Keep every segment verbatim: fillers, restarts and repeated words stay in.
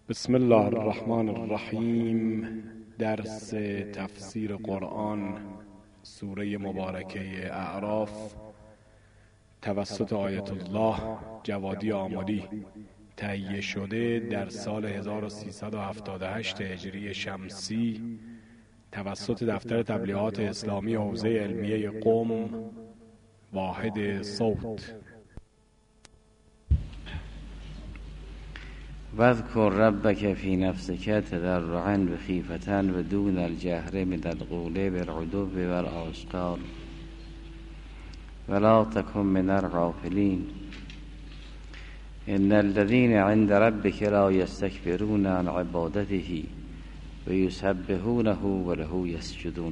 بسم الله الرحمن الرحیم. درس تفسیر قرآن، سوره مبارکه اعراف، توسط آیت الله جوادی آملی تهیه شده در سال هزار و سیصد و هفتاد و هشت هجری شمسی توسط دفتر تبلیغات اسلامی حوزه علمیه قم، واحد صوت. واذکر ربک فی نفسک تضرعا و خیفة و دون الجهر من القول بالغدو والآصال ولا تکن من الغافلین ان الذین عند ربک لا یستکبرون عن عبادته و یسبحونه و له یسجدون.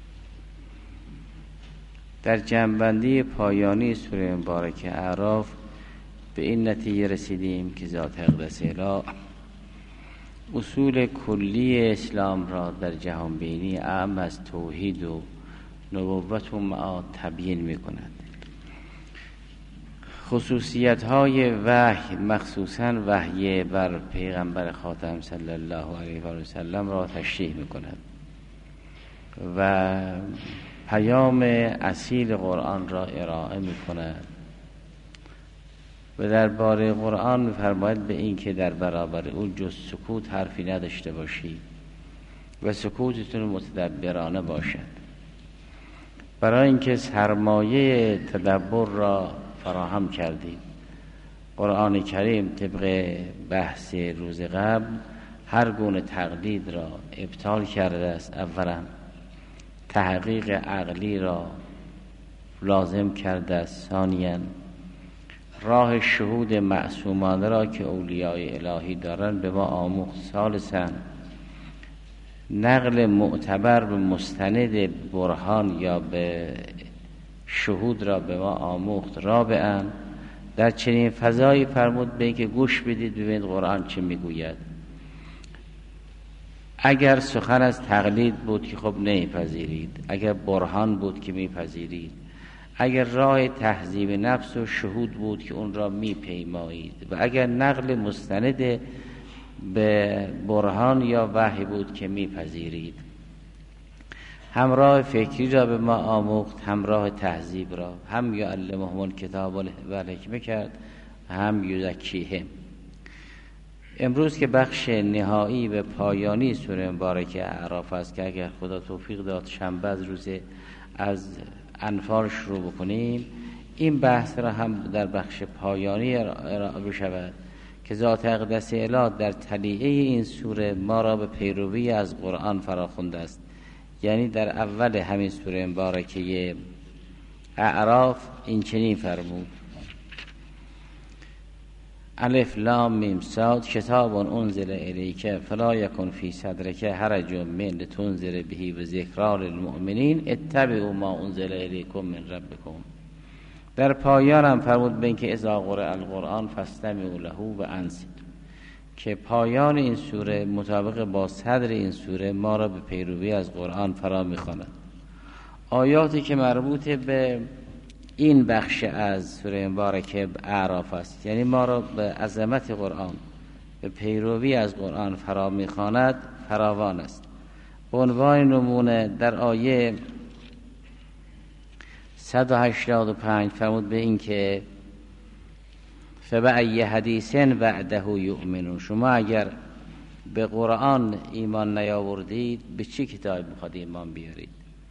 در جمع‌بندی پایانی سوره مبارکه اعراف به این نتیجه رسیدیم که ذات اقدس الهی اصول کلی اسلام را در جهان بینی اعم از توحید و نبوت و معاد تبیین می کند. خصوصیت های وحی، مخصوصا وحی بر پیغمبر خاتم صلی الله علیه و سلم را تشریح می کند و پیام اصیل قرآن را ارائه می کند و درباره قرآن می‌فرماید به این که در برابر او جز سکوت حرفی نداشته باشید و سکوتتون متدبرانه باشد، برای اینکه سرمایه تدبر را فراهم کردید. قرآن کریم طبق بحث روز قبل هر گونه تقلید را ابطال کرده است. اولا تحقیق عقلی را لازم کرده است. ثانیاً راه شهود معصومانه را که اولیای الهی دارن به ما آموخت. ثالثاً نقل معتبر به مستند برهان یا به شهود را به ما آموخت. رابعاً در چنین فضایی فرمود به اینکه گوش بدید ببینید قرآن چه میگوید. اگر سخن از تقلید بود که خب نمیپذیرید، اگر برهان بود که میپذیرید، اگر راه تهذیب نفس و شهود بود که اون را میپیمایید، و اگر نقل مستند به برهان یا وحی بود که میپذیرید. همراه فکری را به ما آموخت، همراه تهذیب را. هم یعلمهم الکتاب و الحکمه کرد، هم یزکیهم. امروز که بخش نهایی و پایانی سوره مبارکه اعراف است که اگر خدا توفیق داد شنبه از روز از انفال شروع بکنیم، این بحث را هم در بخش پایانی ارائه بشود که ذات اقدس الهی در تلیعه این سوره ما را به پیروی از قرآن فراخوانده است. یعنی در اول همین سوره مبارکه اعراف این چنین فرمود: الف لام میم صاد کتاب انزل الیک فلا یکن فی صدرک حرج من لتنذر به و ذکری للمؤمنین اتبعوا ما انزل الیکم من ربکم. در پایان هم فرمود به اینکه اذا قرئ القرآن فاستمعوا له و انصتوا، که پایان این سوره مطابق با صدر این سوره ما را به پیروی از قرآن فرا می‌خواند. آیاتی که مربوط به این بخش از سوره مبارکه اعراف است، یعنی ما را به عظمت قرآن، به پیروی از قرآن فرا می‌خواند، فراوان است. به عنوان نمونه در آیه صد و هشتاد و پنج فرمود به این که فبأی حدیث بعده یؤمنون. شما اگر به قرآن ایمان نیاوردید به چه کتاب می‌خواد ایمان بیارید؟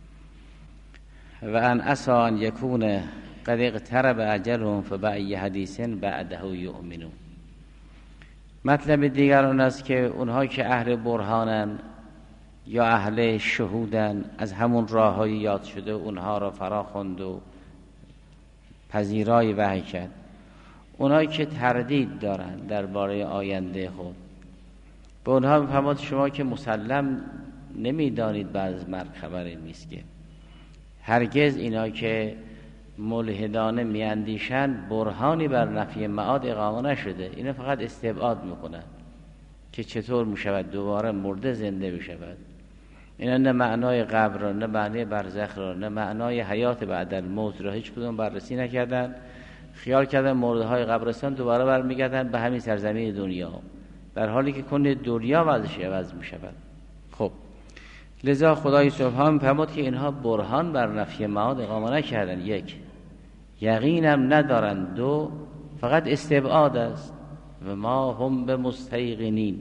و ان عسى ان یکون قد اقترب اجلهم فبأی حدیث بعده یؤمنون. مطلب دیگر اون است که اونها که اهل برهانن یا اهل شهودن، از همون راه‌های یاد شده اونها را فرا خواند و پذیرای وحی کرد. اونایی که تردید دارن درباره آینده خود، به اونها می‌فرماد شما که مسلم نمی‌دانید بعد از مرگ خبری نیست. که هرگز اینا که ملحدانه میاندیشند برهانی بر نفی معاد اقامه نشده، اینا فقط استبعاد میکنند که چطور میشود دوباره مرده زنده بشود. اینا نه معنای قبر را، نه معنای برزخ را، نه معنای حیات بعد الموت را هیچ کدوم بررسی نکردند. خیال کردن مرده های قبرستان دوباره برمیگردن به همین سرزمین دنیا. در حالی که کن دنیا وضعش عوض می شود. خب لذا خدای سبحان فرمود که اینها برهان بر نفی معاد اقامه نکردن، یک یقینم ندارند، دو فقط استبعاد است و ما هم به مستیقنین،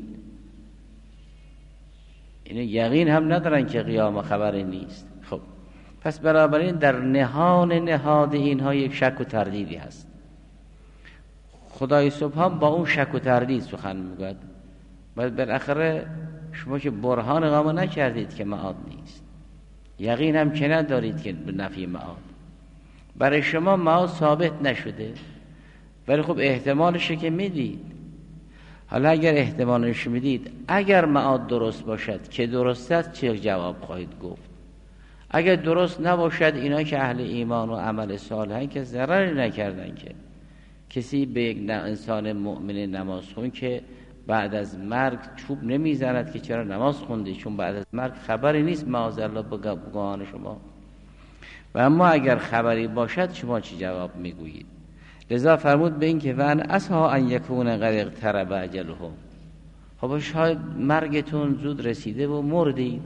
اینو یقین هم ندارن که قیام خبری نیست. خب پس بنابراین در نهان نهاد اینها یک شک و تردیدی هست. خدای سبحان با اون شک و تردید سخن میگوید. بعد بالاخره شما که برهان اقامه نکردید که معاد نیست، یقین هم که ندارید که به نفی معاد، برای شما معاد ثابت نشده، ولی خب احتمالشه که میدید. حالا اگر احتمالش میدید، اگر معاد درست باشد که درست است، چه جواب خواهید گفت؟ اگر درست نباشد، اینا که اهل ایمان و عمل صالحن که ضرری نکردن، که کسی به یک انسان مؤمن نماز خون که بعد از مرگ چوب نمیزند که چرا نماز خوندی، چون بعد از مرگ خبری نیست معاذالله بگوان شما. و اما اگر خبری باشد شما چی جواب میگویید؟ لذا فرمود به این که وان اسها ان یکون قد اقترب اجلهم، خب شاید مرگتون زود رسیده و مردید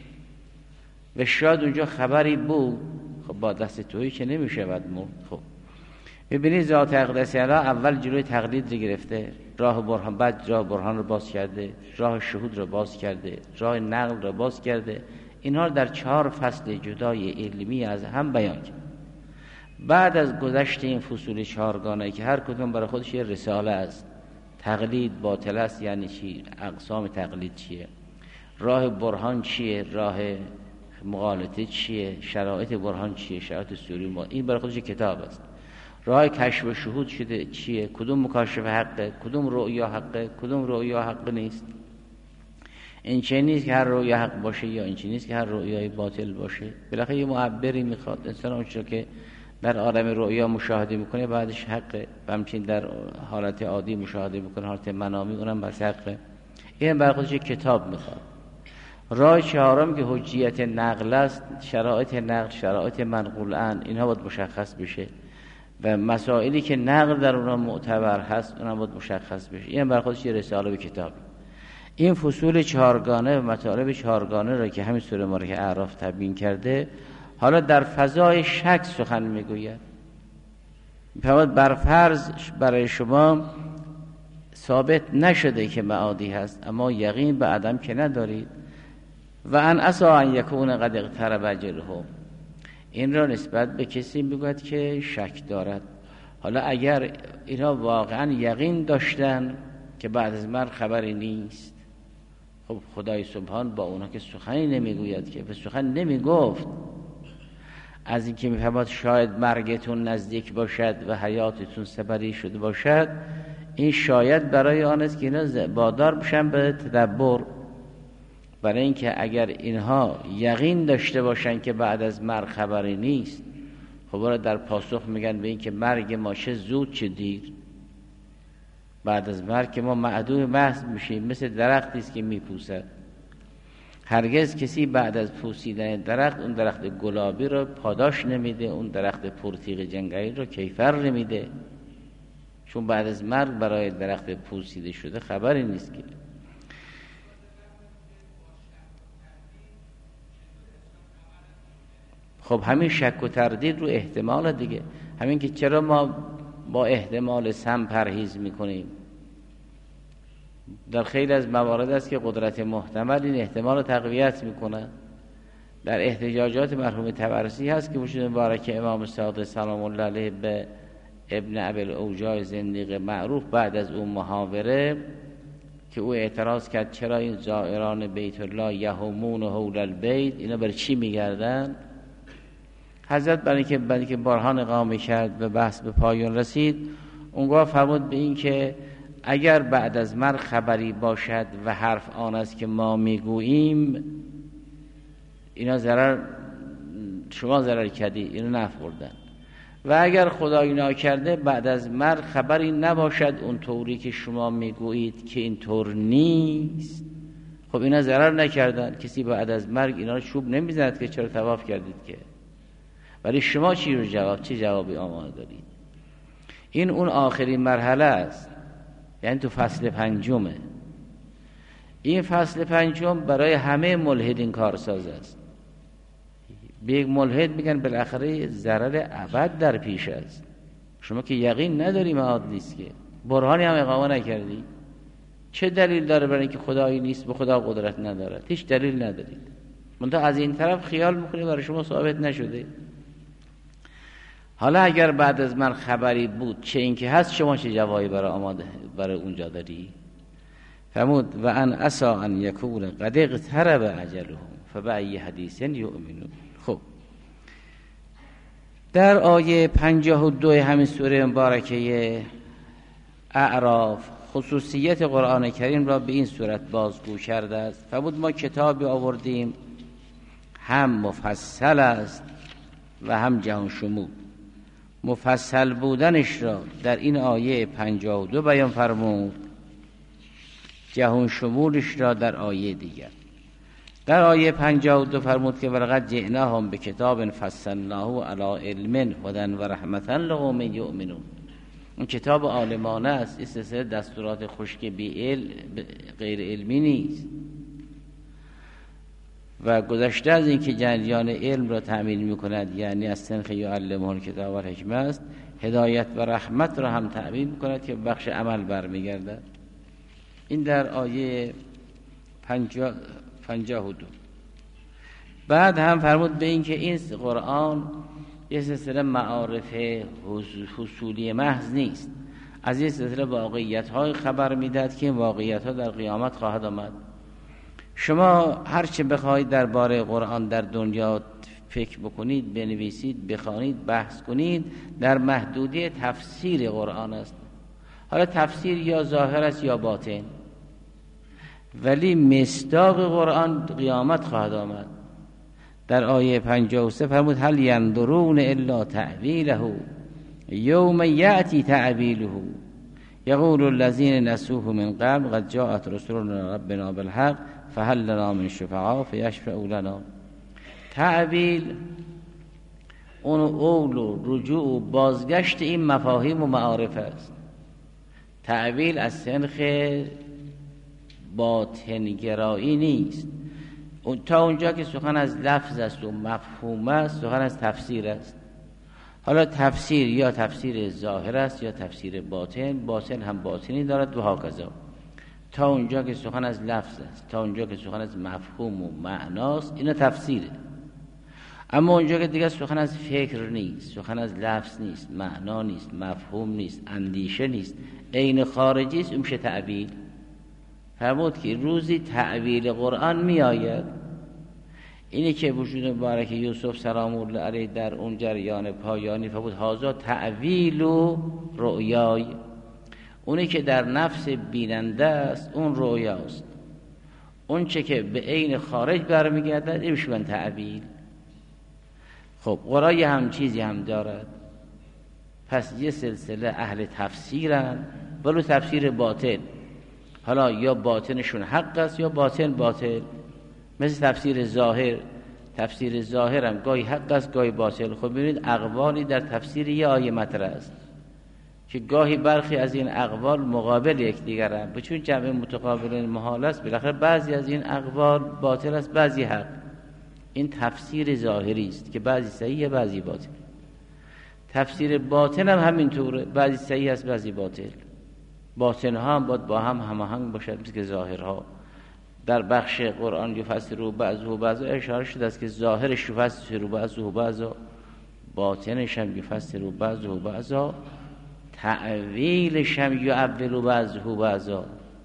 و شاید اونجا خبری بود، خب با دست تویی که نمیشه بعد مرد. خب ببینید ذات اقدس اعلی اول جلوی تقلید رو گرفته، راه برهان، بعد راه برهان رو باز کرده، راه شهود رو باز کرده، راه نقل رو باز کرده. اینها در چهار فصل جدای علمی از هم بیان کرد. بعد از گذشت این فصول چهارگانه که هر کدوم برای خودش یه رساله است، تقلید باطل است یعنی چی، اقسام تقلید چیه، راه برهان چیه، راه مغالطه چیه، شرایط برهان چیه، شرایط سوری ما، این برای خودش کتاب است. راه کشف و شهود شده چیه، کدوم مکاشف حقه، کدوم رؤیا حقه، کدوم رؤیا حق نیست. این چه نیست که هر رؤیا حق باشه، یا این چه نیست که هر رؤیای باطل باشه. بالاخره یه معبری میخواد. انسان اونچه که در عالم رؤیا مشاهده میکنه بعدش حقه، و همچنین در حالت عادی مشاهده میکنه، حالت منامی اونم بس حقه. این برای خودش کتاب میخواد. راه چهارم که حجیت نقل است، شرایط نقل، شرایط منقول ان، اینها باید مشخص بشه و مسائلی که نقل در اونها معتبر هست اونها باید مشخص بشه. این برای خودش یه رساله به کتاب. این فصول چهارگانه و مطالب چهارگانه را که همین سوره مبارکه اعراف تبیین کرده، حالا در فضای شک سخن میگوید. میفرماید بر فرض برای شما ثابت نشده که معادی هست، اما یقین به عدم که ندارید. و ان عسى ان یکون قد اقترب اجلهم، این را نسبت به کسی میگوید که شک دارد. حالا اگر اینا واقعا یقین داشتن که بعد از مرگ خبری نیست، خب خدای سبحان با اونا که سخنی نمیگوید، که به سخن نمیگفت از اینکه میفهمد شاید مرگتون نزدیک باشد و حیاتتون سپری شده باشد. این شاید برای آن است که اینا وادار بشن به تدبر، برای اینکه اگر اینها یقین داشته باشن که بعد از مرگ خبری نیست، خب در پاسخ میگن به این که مرگ ما چه زود چه دیر، بعد از مرگ که ما معدوم محض میشیم، مثل درختی است که میپوسد. هرگز کسی بعد از پوسیدن درخت اون درخت گلابی رو پاداش نمیده، اون درخت پرتیغ جنگلی رو کیفر نمیده، چون بعد از مرگ برای درخت پوسیده شده خبری نیست. که خب همین شک و تردید رو احتمال دیگه، همین که چرا ما با احتمال سم پرهیز میکنیم. در خیلی از موارد است که قدرت محتمل این احتمال رو تقویت میکنه. در احتجاجات مرحوم طبرسی هست که وجود مبارک امام صادق سلام الله علیه به ابن ابی الاوجاع زندیق معروف بعد از اون محاوره که او اعتراض کرد چرا این زائران بیت الله یهمون حول البیت، اینا برای چی میگردن؟ حضرت برای که برای که برهان اقامه کرد و بحث به پایان رسید، اونگاه فرمود به این که اگر بعد از مرگ خبری باشد و حرف آن است که ما میگوییم، اینا ضرر، شما ضرر کردید، اینو نفردن. و اگر خدای ناکرده بعد از مرگ خبری نباشد اون طوری که شما میگویید که این طور نیست، خب اینا ضرر نکردن. کسی بعد از مرگ اینا رو چوب نمیزند که چرا طواف کردید که. ولی شما چی رو جواب، چی جوابی آماده دارید؟ این اون آخرین مرحله است، یعنی تو فصل پنجمه. این فصل پنجم برای همه ملحدین کارساز است. به یک ملحد میگن بالاخره ضرر ابد در پیش است. شما که یقین نداری معاد نیست، که برهانی هم اقامه نکردی، چه دلیل داره برای اینکه خدایی نیست، به خدا قدرت ندارد؟ هیچ دلیل ندارید. منتها از این طرف خیال میکنه برای شما ثابت نشده. حالا اگر بعد از من خبری بود چه اینکه هست، شما چه جوابی برای آماده برای اونجا داری؟ فرمود و ان عسا ان یکون قد اقترب اجلهم فبأی حدیث یؤمنون. خب در آیه پنجاه و دو همین سوره مبارکه اعراف خصوصیت قرآن کریم را به این صورت بازگو کرده است. فرمود ما کتابی آوردیم هم مفصل است و هم جهان شمول. مفصل بودنش را در این آیه پنجاه و دو بیان فرمود، جهان شمولش را در آیه دیگر. در آیه پنجاه و دو فرمود که ولقد جئناهم بکتاب فصلناه علی علم هدی و رحمة لقوم یؤمنون. این کتاب عالمانه است، سلسله دستورات خشک بی علم غیر علمی نیست و گذشته از این که جریان علم را تأمین می‌کند، یعنی از سنخ یعلمه الکتاب و الحکمه است، هدایت و رحمت را هم تأمین می‌کند که بخش عمل برمیگردد. این در آیه پنجاه و دو. بعد هم فرمود به این که این قرآن یه سلسله معارف حصولی محض نیست، از این سلسله واقعیت‌های خبر میدهد که این واقعیت‌ها در قیامت خواهد آمد. شما هر چه بخواهید درباره قرآن در دنیا فکر بکنید، بنویسید، بخوانید، بحث کنید، در محدوده تفسیر قرآن است. حالا تفسیر یا ظاهر است یا باطن، ولی مصداق قرآن قیامت خواهد آمد. در آیه پنجاه و سه فرمود هل ینظرون الا تأویله یوم یأتی تأویله یقول الذین نسوه من قبل قد جاءت رسولنا ربنا بالحق فهل لنا من شفعاء فیشفعوا لنا. تأویل اون اول و رجوع و بازگشت این مفاهیم و معارف است. تأویل از سنخ باطنگرایی نیست. تا اونجا که سخن از لفظ است و مفهوم است، سخن از تفسیر است. حالا تفسیر یا تفسیر ظاهر است یا تفسیر باطن، باطن هم باطنی دارد و هاکذا. تا اونجا که سخن از لفظ است، تا اونجا که سخن از مفهوم و معناست، اینا تفسیره. اما اونجا که دیگه سخن از فکر نیست، سخن از لفظ نیست، معنا نیست، مفهوم نیست، اندیشه نیست، عین خارجی است، اون میشه تأویل. فرمود که روزی تأویل قرآن می آید. اینی که وجود مبارک یوسف سلام الله علیه در اون جریان پایانی فرمود هازا تأویل و رؤیای، اونی که در نفس بیننده است اون رؤیاست، اون چه که به عین خارج برمیگردد این میشه تأویل. خب قرآن هم چیزی هم دارد. پس یه سلسله اهل تفسیرن، ولو تفسیر باطل. حالا یا باطنشون حق است یا باطن باطل، مثل تفسیر ظاهر. تفسیر ظاهر هم گاهی حق است گاهی باطل. خب ببینید اقوالی در تفسیر یه آیه مطرح است که گاهی برخی از این اقوال مقابل یکدیگرند، به چون جمع متقابل محال است، بالاخره بعضی از این اقوال باطل است بعضی حق. این تفسیر ظاهری است که بعضی صحیح بعضی باطل. تفسیر باطن هم همینطوره، بعضی صحیح است بعضی باطل. باطن ها هم باید با هم هماهنگ باشد، مثل که ظاهرها. در بخش قرآن یفسر بعضه بعضا اشاره شده است که ظاهرش یفسر بعضه بعضا، باطنش هم یفسر بعضه بعضا، تأویلش هم یؤول بعضه بعضا.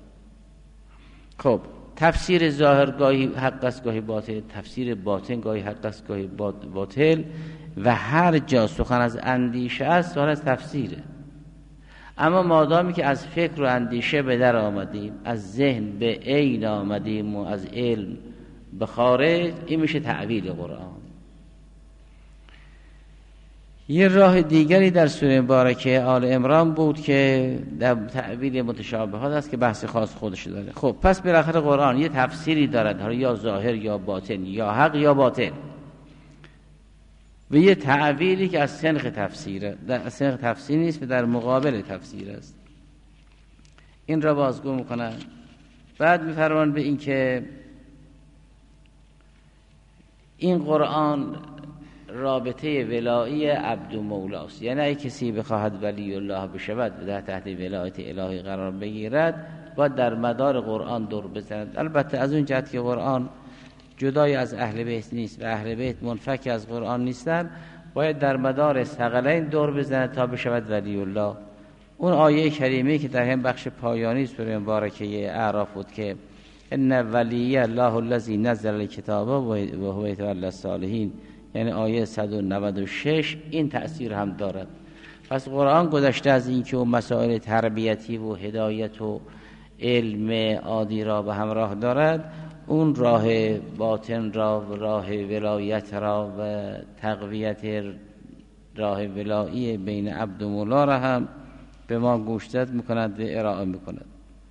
خب تفسیر ظاهر گاهی حق است گاهی باطل، تفسیر باطن گاهی حق است گاهی باطل، و هر جا سخن از اندیشه است سخن از تفسیره. اما مادامی که از فکر و اندیشه به در آمدیم، از ذهن به عین آمدیم و از علم به خارج، این میشه تأویل قرآن. یه راه دیگری در سوره مبارکه آل عمران بود که در تأویل متشابهات است که بحث خاص خودش داره. خب پس بالاخره قرآن یه تفسیری دارد، حالا یا ظاهر یا باطن، یا حق یا باطل، و یه تعبیری که از سنخ تفسیره، در سنخ تفسیر نیست و در مقابل تفسیر است. این را بازگو میکنن بعد میفرمان به این که این قرآن رابطه ولایی عبد و مولاست، یعنی اگه کسی بخواهد ولی الله بشود و در تحت ولایت الهی قرار بگیرد باید در مدار قرآن دور بزند. البته از اون جهت که قرآن جدای از اهل بیت نیست و اهل بیت منفک از قرآن نیستن، باید در مدار ثقلین دور بزند تا بشود ولی الله. اون آیه کریمه که در هم بخش پایانی سوره مبارکه اعراف بود که ان ولی الله الذی نزل الکتاب و هو یتولی الصالحین، یعنی آیه صد و نود و شش این تأثیر هم دارد. پس قرآن گذشته از این که اون مسائل تربیتی و هدایت و علم عادی را به همراه دارد، اون راه باطن را و راه ولایت را و تقویت راه ولایی بین عبد و مولا را هم به ما گوشزد میکند و ارائه میکند.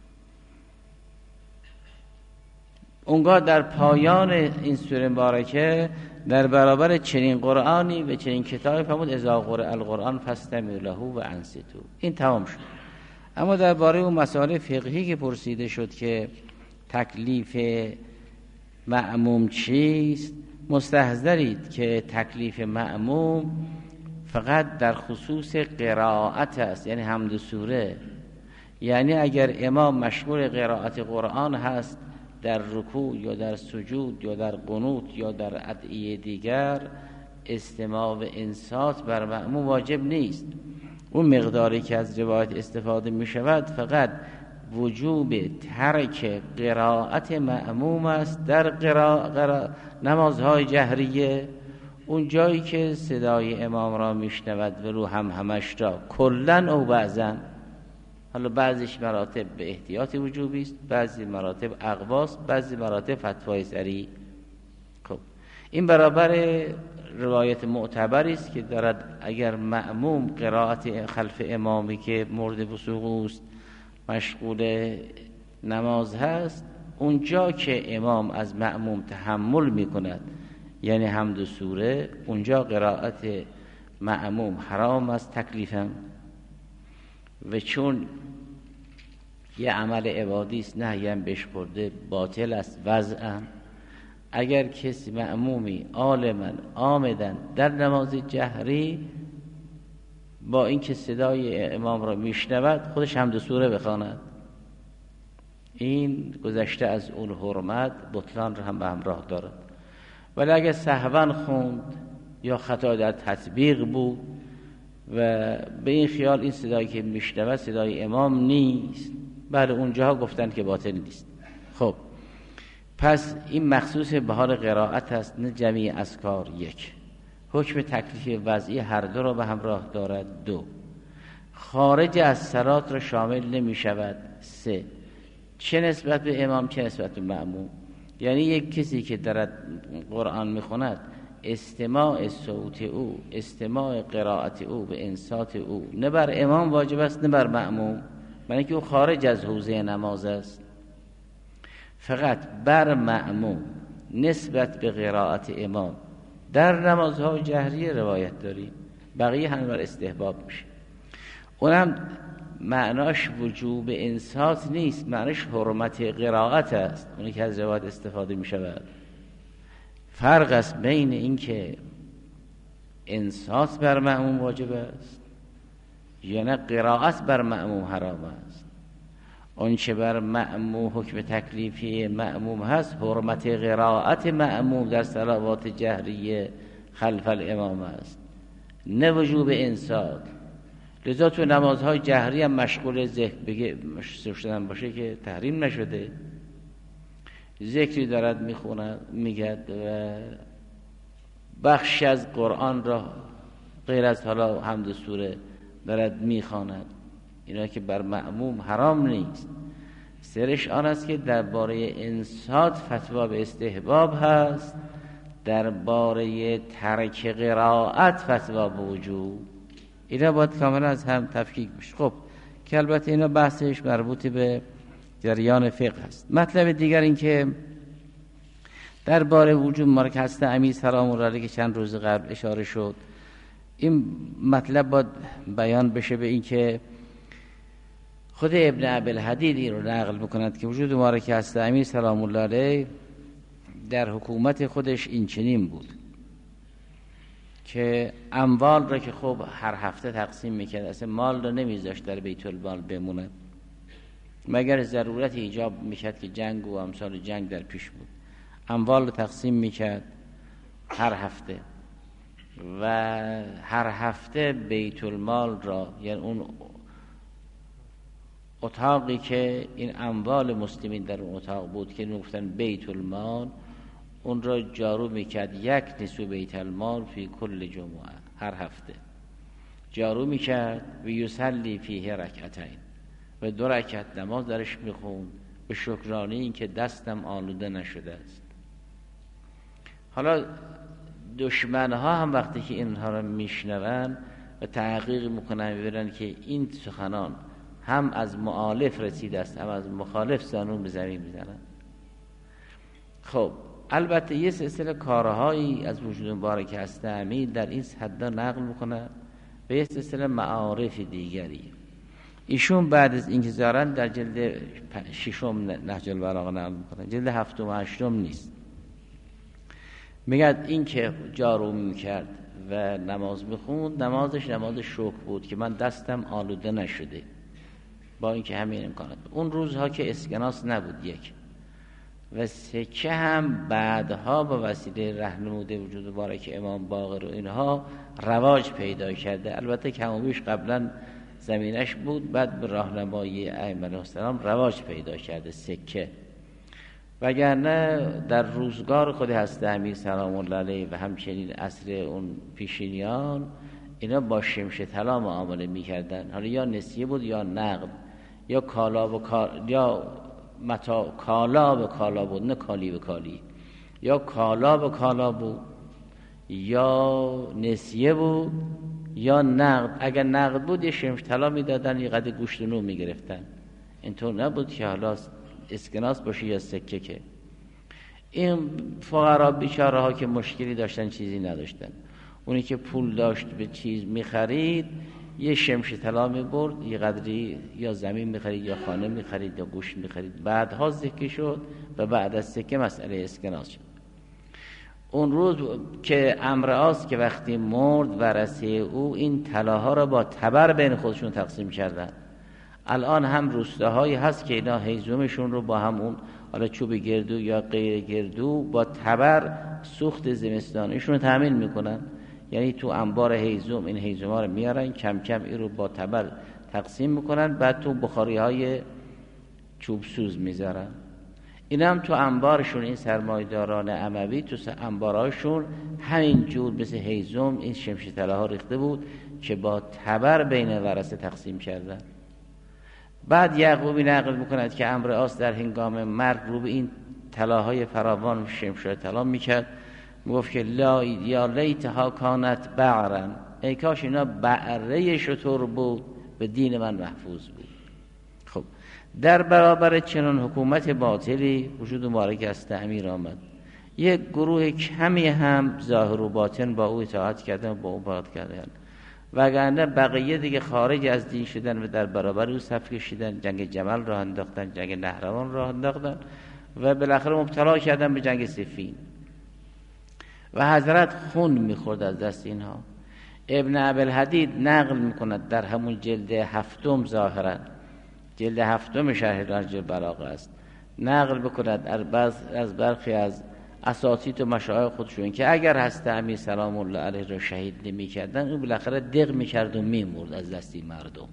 اونگاه در پایان این سوره مبارکه در برابر چنین قرآنی و چنین کتابی فرمود اذا قرئ القرآن فاستمعوا له و انصتوا. این تمام شد. اما درباره اون مسائل فقهی که پرسیده شد که تکلیف مأموم چیست، مستحضرید که تکلیف مأموم فقط در خصوص قرائت است، یعنی حمد سوره. یعنی اگر امام مشغول قرائت قرآن هست در رکوع یا در سجود یا در قنوت یا در ادعیه دیگر، استماع و انصات بر مأموم واجب نیست. اون مقداری که از روایت استفاده می شود فقط وجوب ترک قرائت مأموم است در قرا... قرا... نمازهای جهریه، اون جایی که صدای امام را میشنود و رو هم همش را کلن او بعضن. حالا بعضیش مراتب به احتیاط وجوبی است، بعضی مراتب اقواس، بعضی مراتب فتوای سری. خب این برابر روایت معتبری است که دارد اگر مأموم قرائت خلف امامی که مورد وثوق است مشغول نماز هست، اونجا که امام از مأموم تحمل میکند یعنی حمد و سوره، اونجا قرائت مأموم حرام است تکلیفم. و چون یه عمل عبادی است نهیم بهش خورده باطل است وضعا. اگر کسی مأمومی عالما عامدن در نماز جهری با اینکه صدای امام را میشنود خودش حمد و سوره بخواند، این گذشته از اون حرمت بطلان را هم به همراه دارد. ولی اگر سهوا خوند یا خطا در تطبیق بود و به این خیال این صدایی که میشنود صدای امام نیست، بله اونجاها گفتن که باطل نیست. خب پس این مخصوص به حال قرائت است نه جمیع اذکار. یک، حکم تکلیف وضعی هر دو را به همراه دارد. دو، خارج از صلات را شامل نمی شود. سه، چه نسبت به امام چه نسبت به مأموم. یعنی یک کسی که دارد قرآن میخوند استماع صوت او، استماع قرائت او به انصات او نه بر امام واجب است نه بر مأموم، یعنی که او خارج از حوزه نماز است. فقط بر مأموم نسبت به قرائت امام در نمازهای جهری روایت داریم، بقیه هم بر استحباب میشه. اونم معناش وجوب انصات نیست، معناش حرمت قرائت است، اونی که از روایت استفاده می شود. فرق است بین این که انصات بر مأموم واجب است یا نه قرائت بر مأموم حرام است. اون چه بر مأموم حکم تکلیفی مأموم هست حرمت قرائت مأموم در صلوات جهریه خلف الامام است، نه وجوب انصات. لذا تو نمازهای جهری هم مشغول ذکر بگه شدن باشه که تحریم نشده، ذکری دارد میخوند میگد و بخشی از قرآن را غیر از حالا حمد سوره دارد میخواند، اینا که بر مأموم حرام نیست. سرش آن است که درباره انصات فتوا به استحباب هست، درباره ترک قرائت فتوا به وجوب. اینا باید کاملا از هم تفکیک بشه. خب که البته اینا بحثش مربوط به جریان فقه هست. مطلب دیگر این که درباره وجوب مبارک هست امیر سلام الله علیه که چند روز قبل اشاره شد، این مطلب باید بیان بشه به این که خود ابن ابی‌الحدید این رو نقل میکند که وجود مبارک هست امیر سلام الله علیه در حکومت خودش این چنین بود که اموال را که خب هر هفته تقسیم میکرد، اصلا مال را نمیذاشت در بیت المال بمونه مگر ضرورت ایجاب میکرد که جنگ و امثال جنگ در پیش بود. اموال را تقسیم میکرد هر هفته و هر هفته بیت المال را، یعنی اون اتاقی که این اموال مسلمین در اون اتاق بود که گفتن بیت المال، اون را جارو میکرد. یک نصف بیت المال فی کل جمعه، هر هفته جارو میکرد و یصلی فیه رکعتین، و دو رکعت نماز درش میخوند به شکرانه این که دستم آلوده نشده است. حالا دشمنها هم وقتی که اینها را میشنون و تحقیق میکنن میبینن که این سخنان هم از مؤلف رسیده است هم از مخالف زانون به زمین میزنن. خب البته یه سلسله کارهایی از وجود مبارک هست امیر در این حد نقل میکنه و یه سلسله معارف دیگری. ایشون بعد از اینکه زارن در جلد ششم نهج البلاغه نقل میکنه، جلد هفتم و هشتم نیست. میگه این که جارو میکرد و نماز میخوند، نمازش نماز شکر بود که من دستم آلوده نشده، با اینکه همین امکانات. اون روزها که اسکناس نبود یک و سکه هم بعدها با وسیله رهنمود وجود مبارک امام باقر و اینها رواج پیدا کرده. البته کم و بیش قبلا زمینش بود، بعد به راهنمایی ائمه علیهم السلام رواج پیدا کرده سکه. وگرنه در روزگار خود حضرت امیر سلام الله علیه و همچنین عصر اون پیشینیان اینا با شمش طلا معامله می‌کردن. حالا یا نسیه بود یا نقد، یا کالا به کالا، یا متا کالا به کالا بود، نه کالی به کالی، یا کالا به کالا بود یا نسیه بود یا نقد. اگر نقد بود یه شمش طلا میدادن، یه قدر گوشت و نون میگرفتن. اینطور نبود که حالا اسکناس باشه یا سکه. که این فقرا بیچاره ها که مشکلی داشتن چیزی نداشتن، اونی که پول داشت به چیز میخرید یه شمش طلا میبرد، یه قدری یا زمین میخرید یا خانه میخرید یا گوشت میخرید. بعدها سکه شد و بعد از سکه مسئله اسکناس شد. اون روز که عمرو عاص که وقتی مرد ورثه او این طلاها را با تبر بین خودشون تقسیم کردن. الان هم روستاهایی هست که اینا هیزومشون رو با هم اون حالا چوب گردو یا غیر گردو با تبر سوخت زمستانیشون رو تامین میکنن. یعنی تو انبار هیزوم این هیزوما رو میارن، کم کم این رو با تبر تقسیم میکنن، بعد تو بخاری های چوب سوز میذارن. این هم تو انبارشون، این سرمایه‌داران اموی تو انباراشون همین جور مثل هیزوم این شمش طلاها ریخته بود که با تبر بین ورثه تقسیم کردن. بعد یعقوبی نقل میکند که عمرو عاص در هنگام مرگ رو به این طلاهای فراوان شمش طلا میکرد، میگفت که لا یا لیتها کانت بعرا، ای کاش اینا بعره شتر بود به دین من محفوظ بود. خب در برابر چنان حکومت باطلی وجود مبارک است امیر آمد. یک گروه کمی هم ظاهر و باطن با او اطاعت کردن، با او باطاعت کردن، وگرنه بقیه دیگه خارج از دین شدن و در برابر او صف کشیدن، جنگ جمل راه انداختن، جنگ نهروان راه انداختن و بالاخره مبتلا کردن به جنگ صفین و حضرت خون میخورد از دست اینها. ابن ابی‌الحدید نقل میکند در همون جلد هفتم، ظاهرا جلد هفتم شرح نهج البلاغه است، نقل بکند از برخی از اساتید و مشایخ خودشون که اگر هست امیر سلام الله علیه را شهید نمی کردن، اون بالاخره دق میکرد و میمرد از دستی مردم.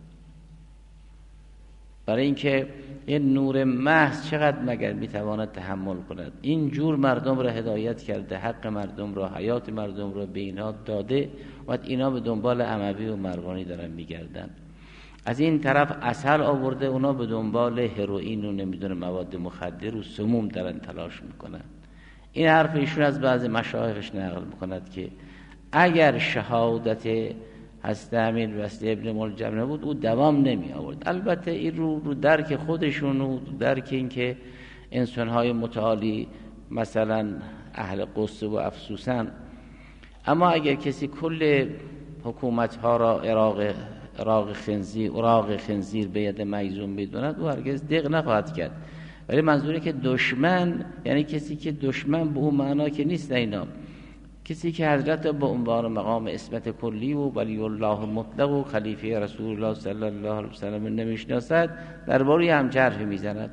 برای اینکه این نور محض چقدر مگر میتواند تحمل کند؟ این جور مردم را هدایت کرده، حق مردم را، حیات مردم را به اینها داده و اینا به دنبال اموی و مروانی دارن میگردن. از این طرف عسل آورده، اونا به دنبال هروئین و نمیدونه مواد مخدر و سموم دارن تلاش میکنن. این حرف ایشون از بعضی مشایخش نقل میکند که اگر شهادت حضرت امیر وصل ابن ملجم نبود او دوام نمی آورد. البته این رو, رو درک خودشون و درک این که انسانهای متعالی مثلا اهل قصه و افسوسن، اما اگر کسی کل حکومت ها را عراق اراغ خنزیر اراغ خنزیر به ید میزون بدوند او هرگز دق نخواهد کرد. ولی منظوره که دشمن یعنی کسی که دشمن به اون معنا که نیست اینا، کسی که حضرت به عنوان مقام اسمت کلی و ولی الله مطلق و خلیفه رسول الله صلی الله علیه و سلم نمیشناسد درباره هم جرح میزند.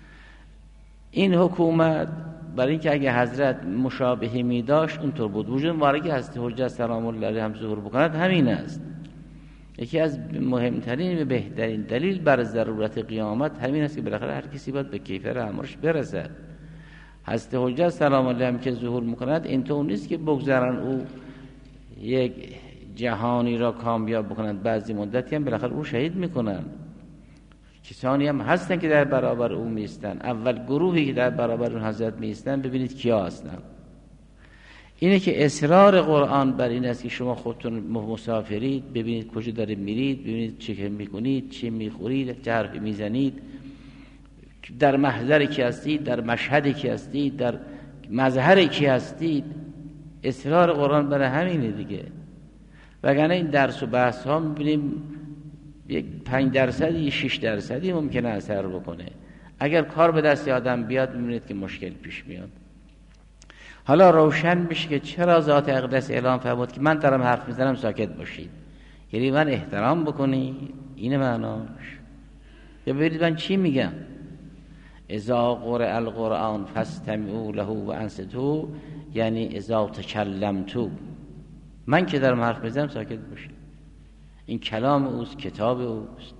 این حکومت برای اینکه اگه حضرت مشابهی می داشت اونطور بود. وجود مبارک حضرت حجت سلام الله علیه هم ظهور بکند همین است. یکی از مهمترین و بهترین دلیل بر ضرورت قیامت همین است که بالاخره هر کسی باید به کیفر امرش برسد. حضرت حجت سلام الله هم که ظهور میکند اینطور نیست که بگذارن او یک جهانی را کامیاب بکنند، بعضی مدتی هم بالاخره او شهید میکنن. کسانی هم هستن که در برابر او میستن. اول گروهی که در برابر اون حضرت میستن ببینید کیا هستن. اینه که اصرار قرآن بر این است که شما خودتون مسافرید، ببینید کجا دارید میرید، ببینید چه میکنید، چه میخورید، چه حرفی میزنید، در محضر کی هستید، در مشهد کی هستید، در مظهر کی هستید. اصرار قرآن برای همینه دیگه. وگرنه این درس و بحث ها میبینیم یک پنج درصدی شش درصدی ممکنه اثر بکنه. اگر کار به دست آدم بیاد میبینید که مشکل پیش میاد. حالا روشن میشه که چرا ذات اقدس اعلام فرمود که من دارم حرف میزنم ساکت باشید، یعنی من احترام بکنید. این معناش. یا ببینید من چی میگم، اذا قرئ القرآن فاستمعوا له و انصتوا، یعنی اذا تکلمتوا، من که دارم حرف میزنم ساکت باشید. این کلام اوست، کتاب اوست.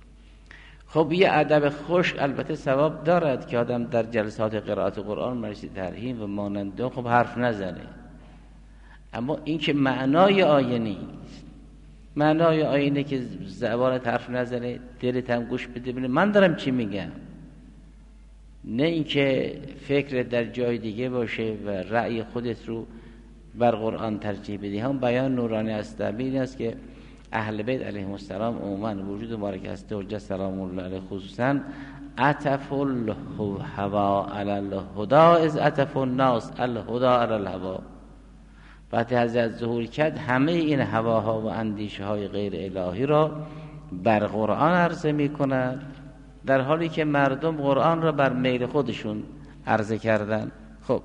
خب یه ادب خشک البته ثواب دارد که آدم در جلسات قرائت قرآن مجلس ترحیم و ماننده خب حرف نزنه، اما این که معنای آیه نیست. معنای آیه اینه که زبانت حرف نزنه، دلت هم گوش بده ببینه من دارم چی میگم، نه اینکه فکر در جای دیگه باشه و رأی خودت رو بر قرآن ترجیح بدی. هم بیان نورانی است. این است که اهل بیت علیهم السلام عموما وجود مبارک است حجت سلام الله علیه خصوصا عطف الهوا علی الهدا از عطف الناس الهدا علی الهوا. وقتی حضرت ظهور کرد همه این هواها و اندیشه های غیر الهی را بر قرآن عرضه می کند، در حالی که مردم قرآن را بر میل خودشون عرضه کردن. خب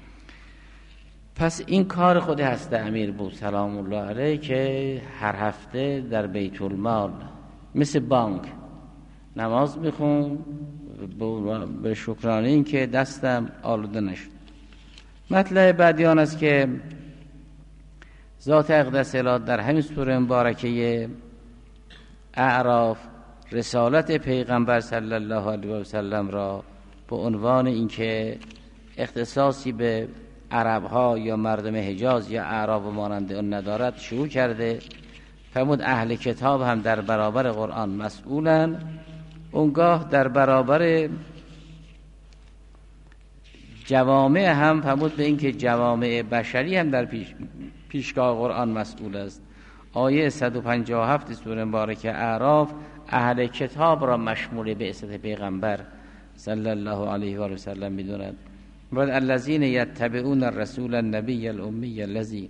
پس این کار خود هست امیر بود سلام الله علیه که هر هفته در بیت المال مثل بانک نماز میخون به شکرانه این که دستم آلوده نشد. مطلب بعدی آن است که ذات اقدس اله در همین سوره مبارکه اعراف رسالت پیغمبر صلی الله علیه و سلم را به عنوان اینکه اختصاصی به عرب ها یا مردم حجاز یا اعراب و مانند اون ندارد شروع کرده. فرمود اهل کتاب هم در برابر قرآن مسئولن. اونگاه در برابر جوامع هم فرمود به این که جوامع بشری هم در پیش پیشگاه قرآن مسئول است. آیه صد و پنجاه و هفت سوره مبارکه اعراف اهل کتاب را مشمول بعثت پیغمبر صلی الله علیه و سلم می‌داند. بعد الذين يتبعون الرسول النبي الأمي الذي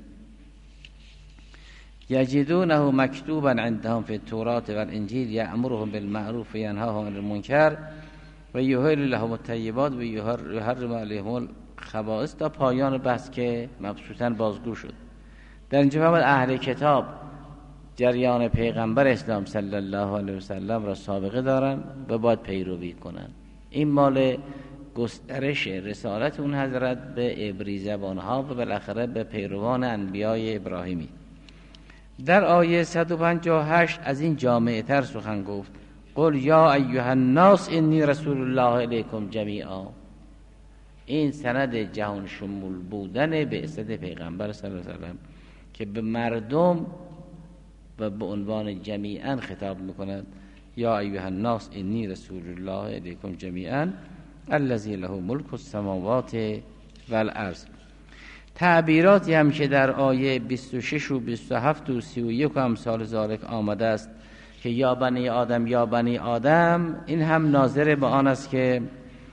يجدونه مكتوبا عندهم في التوراة والإنجيل يأمرهم بالمعروف وينهاهم عن المنكر ويحل لهم الطيبات ويحرم عليهم الخبائث. تا پایان بحث که مبسوطاً بازگو شد. در اینجا فرمود اهل کتاب جریان پیغمبر اسلام صلی الله علیه و سلم را سابقه دارن و باید پیروی کنن. این مال گسترش رسالت اون حضرت به عبری زبانها و بالاخره به پیروان انبیای ابراهیمی. در آیه صد و پنجاه و هشت از این جامعه تر سخن گفت. قل یا ایها الناس انی رسول الله الیکم جمیعا. این سند جهان شمول بودن بعثت پیغمبر صلی الله علیه و سلم که به مردم و به عنوان جمیعا خطاب میکند. یا ایها الناس انی رسول الله الیکم جمیعا الذی له ملک السماوات والارض. تعبیراتی هم که در آیه بیست و شش و بیست و هفت و سی و یک و امثال ذالک آمده است که یا بنی آدم یا بنی آدم، این هم ناظر به آن است که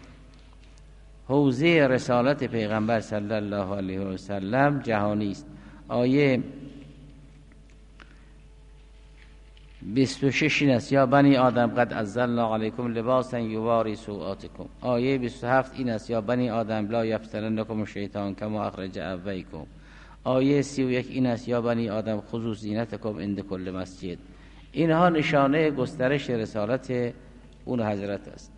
حوزه رسالت پیغمبر صلی الله علیه و سلم جهانی است. آیه بیست و شش این است: یا بنی آدم قد انزلنا علیکم لباسا یواری سوآتکم. آیه بیست و هفت این است: یا بنی آدم لا یفتننکم الشیطان کما اخرج ابویکم. آیه سی و یک این است: یا بنی آدم خذوا زینتکم عند کل مسجد. اینها نشانه گسترش رسالت اون حضرت است.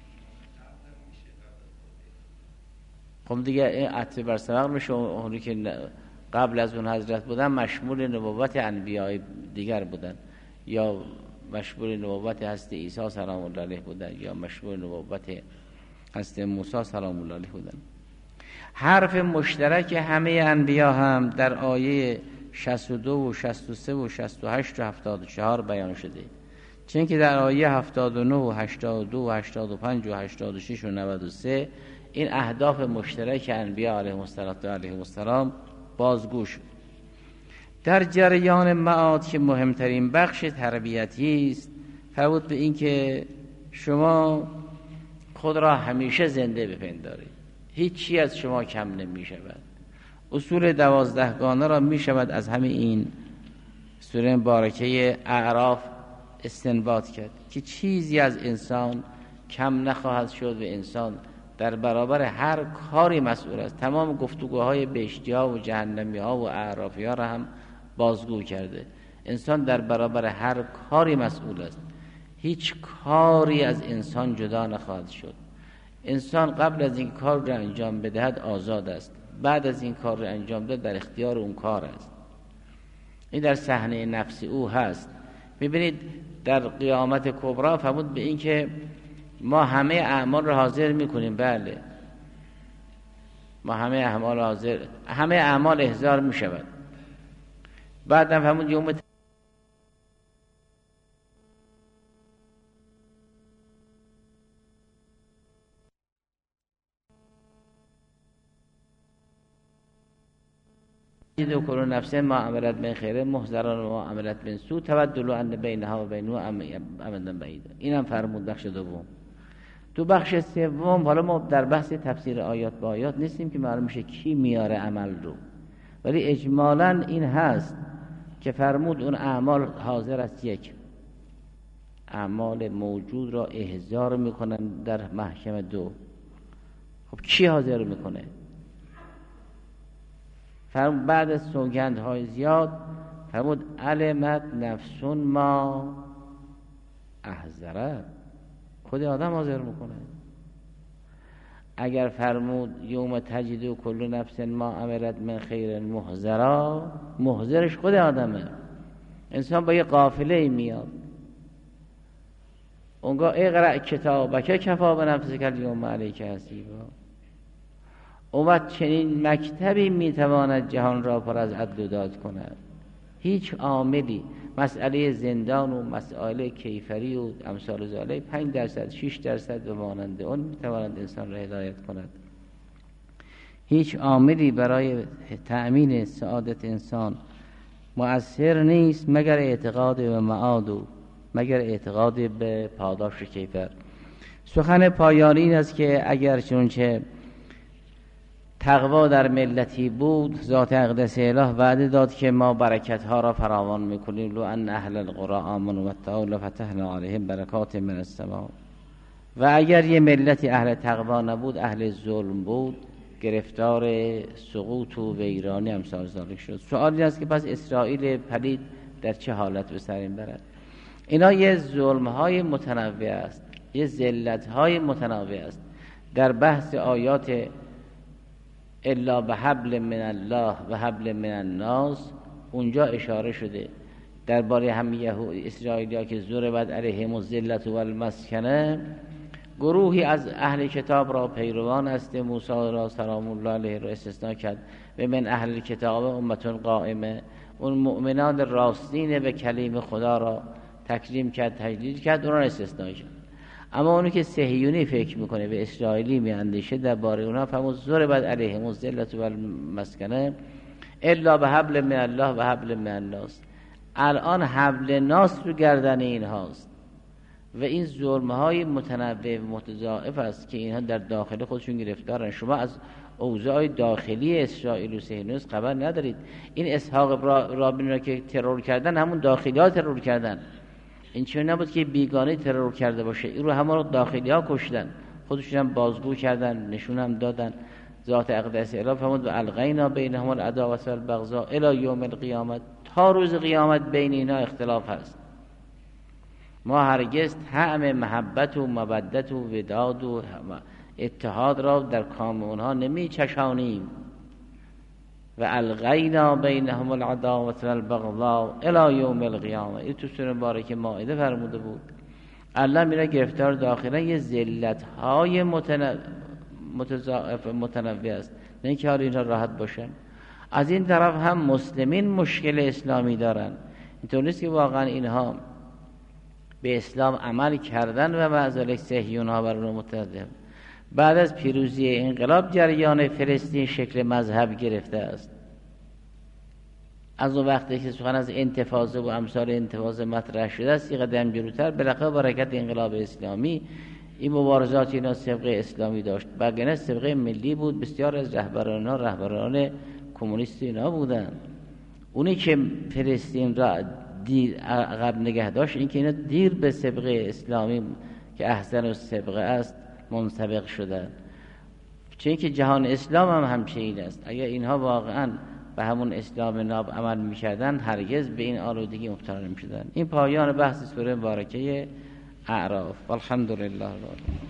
خب دیگه این عطف بر سبق میشه. اونی که قبل از اون حضرت بودن مشمول نبوت انبیاء دیگر بودن، یا مشمول نبوت حضرت عیسی سلام الله علیه بودن، یا مشمول نبوت حضرت موسی سلام الله علیه بودن. حرف مشترک همه انبیا هم در آیه شصت و دو و شصت و سه و شصت و هشت و هفتاد و چهار بیان شده، چون که در آیه هفتاد و نه و هشتاد و دو و هشتاد و پنج و هشتاد و شش و نود و سه این اهداف مشترک انبیا علیهم السلام بازگو شد. در جریان معاد که مهمترین بخش تربیتی است، فرمود به این که شما خود را همیشه زنده بپندارید، هیچ چیز از شما کم نمی شود. اصول دوازدهگانه را می شود از همه این سوره مبارکه اعراف استنباط کرد که چیزی از انسان کم نخواهد شد و انسان در برابر هر کاری مسئول است. تمام گفتگوهای بهشتی ها و جهنمی ها و اعرافی ها را هم بازگو کرده. انسان در برابر هر کاری مسئول است، هیچ کاری از انسان جدا نخواهد شد. انسان قبل از این کار را انجام بدهد آزاد است، بعد از این کار را انجام داد در اختیار اون کار است. این در صحنه نفس او هست. ببینید در قیامت کبری فرمود به این که ما همه اعمال را حاضر میکنیم. بله، ما همه اعمال حاضر، همه اعمال احضار میشود. بعدم فرمود یوم تجد کل نفس ما عملت من خیر محضرا و ما عملت من سوء تبدل ان بینها و بینه امدا بعیدا. اینم فرمود بخش دوم. تو بخش سوم حالا ما در بحث تفسیر آیات با آیات نیستیم که معلوم میشه کی میاره عمل رو، ولی اجمالاً این هست که فرمود اون اعمال حاضر است. یک، اعمال موجود را احضار میکنن در محکمه. دو، خب کی حاضر میکنه؟ فرمود بعد از سوگندهای زیاد فرمود علمت نفسون ما احضرت، خود آدم حاضر میکنه. اگر فرمود یوم تجد کل نفس ما عملت من خیر محضرا، محضرش خود آدمه. انسان با یه قافله میاد، اونگاه اقرأ کتابک کفی بنفسک الیوم علیک حسیبا. اومد چنین مکتبی میتواند جهان را پر از عدل و داد کند. هیچ عاملی، مسئله زندان و مسئله کیفری و امثال ذالک، پنج درصد شش درصد و مانند اون میتواند انسان را هدایت کند. هیچ عاملی برای تأمین سعادت انسان مؤثر نیست مگر اعتقاد به معاد و مگر اعتقاد به پاداش کیفر. سخن پایانی این است که اگر چنانچه تقوا در ملتی بود، ذات اقدس اله وعده داد که ما برکت ها را فراوان میکنیم. لو ان اهل القرى آمنوا واتقوا لفتحنا علیهم برکات من السماء. و اگر یه ملتی اهل تقوا نبود، اهل ظلم بود، گرفتار سقوط و ویرانی امثال ذالک شد. سوال این است که پس اسرائیل پلید در چه حالت به سر میبرد؟ اینا یه ظلم های متنوع است، یه ذلت های متنوع است. در بحث آیات الا به حبل من الله و حبل من الناس اونجا اشاره شده درباره هم یهود اسرائیلیا که ضربت علیهم الذلة والمسکنه. گروهی از اهل کتاب را پیروان است موسی را سلام الله علیه را استثناء کرد و من اهل کتاب امتون قائمه. اون مؤمنان راستین به کلیم خدا را تکریم کرد، تجلیل کرد، اون را استثناء کرد. اما اونی که صهیونی فکر میکنه به اسرائیلی میاندیشه درباره اونها فرمود ضربت علیهم الذلة والمسکنه الا به حبل من الله و حبل من الناس. الان حبل ناس رو گردن اینهاست و این ظلم‌های متنوع و متضاعف است که اینها در داخل خودشون گرفتارن. شما از اوضاع داخلی اسرائیل و صهیونیسم خبر ندارید. این اسحاق رابین را که ترور کردن همون داخلی ها ترور کردن. این چون نبود که بیگانه ترور کرده باشه، این رو همه رو داخلی ها کشتن، خودشون هم بازگو کردن، نشون هم دادن. ذات اقدس اله فرمود و الغینا بینهم العداوة والبغضاء الی یوم القیامت، تا روز قیامت بین اینا اختلاف هست. ما هرگز طعم محبت و مودت و وداد و اتحاد را در کام اونها نمی چشانیم. و الغینا بینهم العداوة والبغضاء الی یوم القیامه، این تو سوره مبارکه مائده فرموده بود. الله میره گرفتار داخلا یه ذلت های متنوع متضاعف متنوع است، نه اینکه حال اینها راحت باشن. از این طرف هم مسلمین مشکل اسلامی دارن، اینطور نیست که واقعا اینها به اسلام عمل کردن و معذالک صهیون ها بر اون متضاعف. بعد از پیروزی انقلاب جریان فلسطین شکل مذهب گرفته است. از اون وقتی که سخن از انتفاضه و امثال انتفاضه مطرح شده است، یه قدم جلوتر بالاخره با حرکت انقلاب اسلامی این مبارزات اینا سابقه اسلامی داشت، وگرنه سابقه ملی بود. بسیار از رهبران ها رهبران کمونیست اینا بودن. اونی که فلسطین را دیر عقب نگه داشت این که اینا دیر به سابقه اسلامی که احسن السابقه است منسبق شدن. چون که جهان اسلام هم همچنین است. اگر اینها واقعا به همون اسلام ناب عمل می‌کردن هرگز به این آلودگی مبتلا نمی‌شدن. این پایان بحث سوره مبارکه اعراف. والحمدلله.